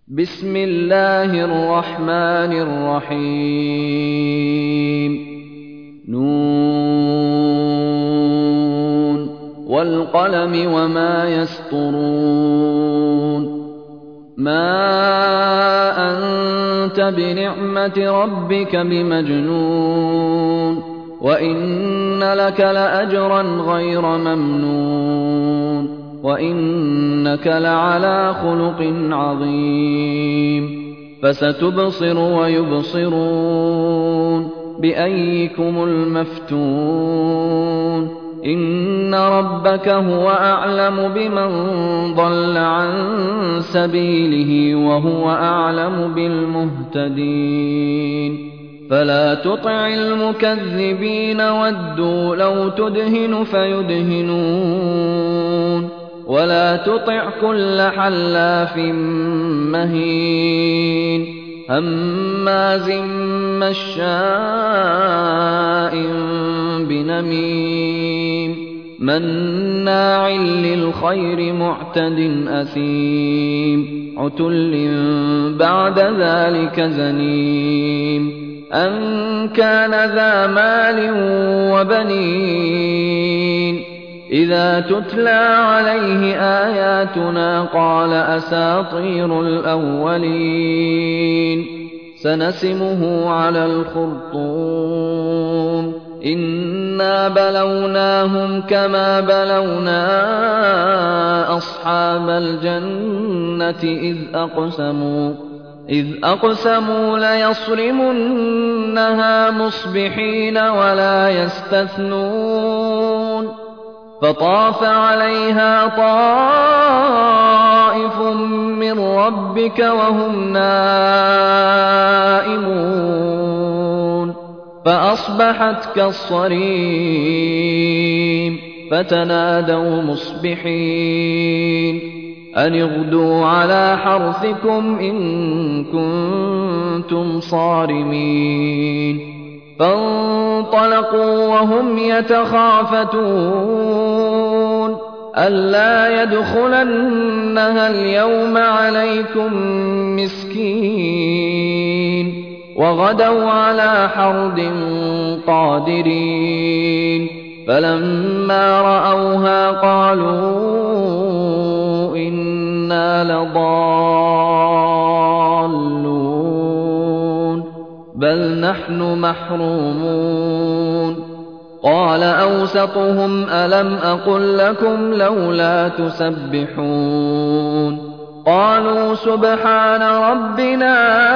بسم الله الرحمن الرحيم نون والقلم وما يسطرون ما أنت بنعمة ربك بمجنون وإن لك لأجرا غير ممنون وإنك لعلى خلق عظيم فستبصر ويبصرون بأيكم المفتون إن ربك هو أعلم بمن ضل عن سبيله وهو أعلم بالمهتدين فلا تطع المكذبين ودوا لو تدهن فيدهنون ولا تطع كل حلاف مهين هماز مشاء بنميم مناع للخير معتد أثيم عتل بعد ذلك زنيم أن كان ذا مال وبنين إذا تتلى عليه آياتنا قال أساطير الأولين سنسمه على الخرطوم إنا بلوناهم كما بلونا أصحاب الجنة إذ أقسموا ليصرمنها مصبحين ولا يستثنون فطاف عليها طائف من ربك وهم نائمون فأصبحت كالصريم فتنادوا مصبحين أن اغدوا على حرثكم إن كنتم صارمين فانطلقوا وهم يتخافتون ألا يدخلنها اليوم عليكم مسكين وغدوا على حرد قادرين فلما رأوها قالوا إنا لضالون بل نحن محرومون قال أوسطهم ألم أقل لكم لولا تسبحون قالوا سبحان ربنا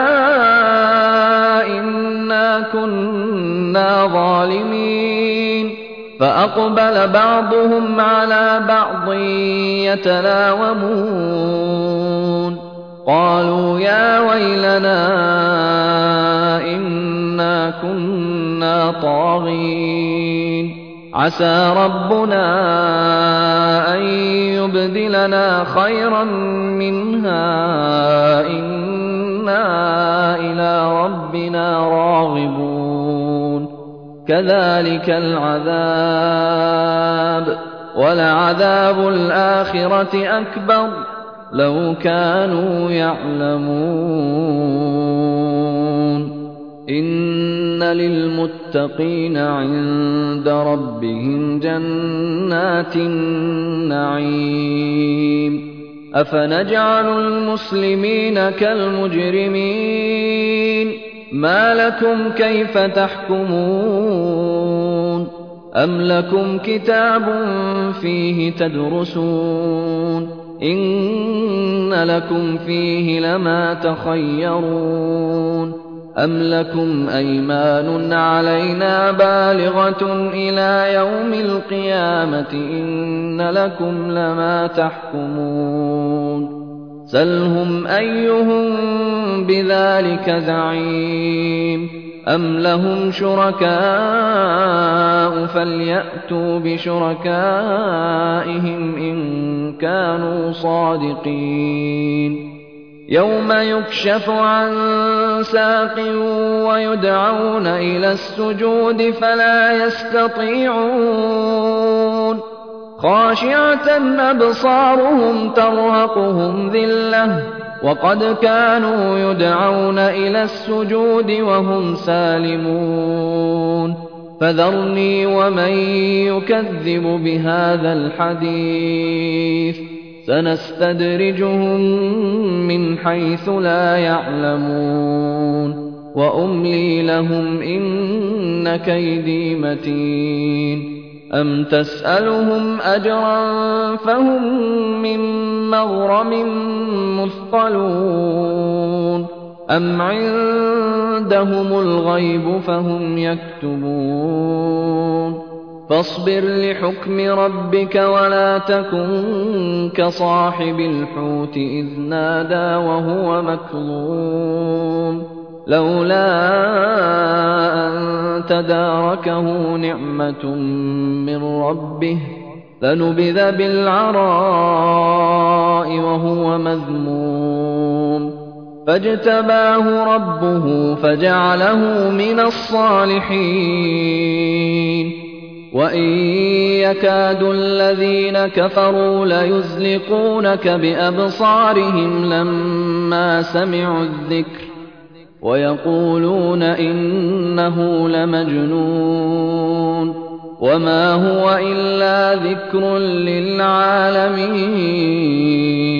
إنا كنا ظالمين فأقبل بعضهم على بعض يتلاومون قالوا يا ويلنا إنا كنا طاغين عسى ربنا أن يبدلنا خيرا منها إنا إلى ربنا راغبون كذلك العذاب ولعذاب الآخرة أكبر لو كانوا يعلمون إن للمتقين عند ربهم جنات النعيم أفنجعل المسلمين كالمجرمين ما لكم كيف تحكمون أم لكم كتاب فيه تدرسون إن لكم فيه لما تخيرون أم لكم أيمان علينا بالغة إلى يوم القيامة إن لكم لما تحكمون سلهم أيهم بذلك زعيم أم لهم شركاء فليأتوا بشركائهم إن كانوا صادقين يوم يكشف عن ساق ويدعون إلى السجود فلا يستطيعون خاشعة أبصارهم ترهقهم ذلة وقد كانوا يدعون إلى السجود وهم سالمون فذرني ومن يكذب بهذا الحديث سنستدرجهم من حيث لا يعلمون وأملي لهم إن كيدي متين أم تسألهم أجرا فهم من مغرم مثقلون أم عندهم الغيب فهم يكتبون فاصبر لحكم ربك ولا تكن كصاحب الحوت إذ نادى وهو مكظوم لولا أن تداركه نعمة من ربه لنبذ بالعراء وهو مذموم فاجتباه ربه فجعله من الصالحين وإن يكاد الذين كفروا ليزلقونك بأبصارهم لما سمعوا الذكر ويقولون إنه لمجنون وما هو إلا ذكر للعالمين